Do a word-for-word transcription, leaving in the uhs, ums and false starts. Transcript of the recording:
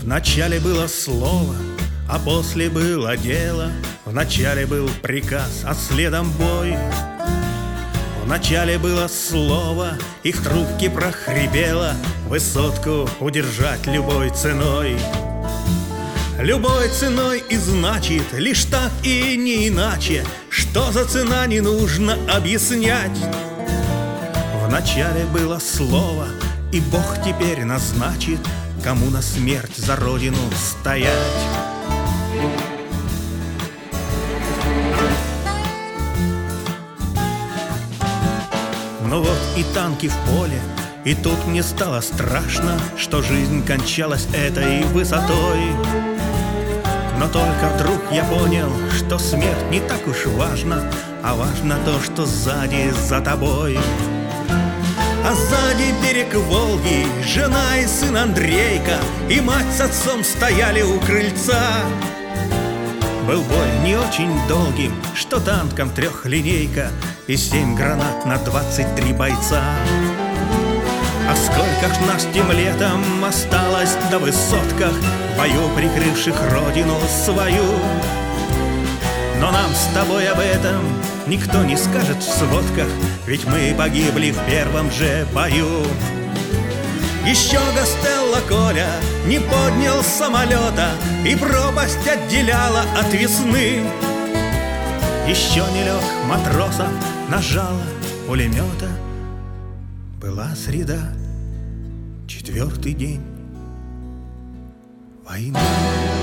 Вначале было слово, а после было дело. Вначале был приказ, а следом бой. Вначале было слово, и в трубке прохрипело: высотку удержать любой ценой. Любой ценой и значит лишь так и не иначе. Что за цена, не нужно объяснять. Вначале было слово, и Бог теперь назначит, кому на смерть за родину стоять. Ну вот и танки в поле, и тут мне стало страшно, что жизнь кончалась этой высотой. Но только вдруг я понял, что смерть не так уж важна, а важно то, что сзади за тобой. А сзади берег Волги, жена и сын Андрейка, и мать с отцом стояли у крыльца. Был бой не очень долгим, что танком трехлинейка и семь гранат на двадцать три бойца. А сколько ж нас тем летом осталось на высотках, в бою прикрывших родину свою. Но нам с тобой об этом никто не скажет в сводках, ведь мы погибли в первом же бою. Еще Гастелло Коля не поднял самолета, и пропасть отделяла от весны. Еще не лег матросов на жало пулемета. Была среда, четвертый день войны.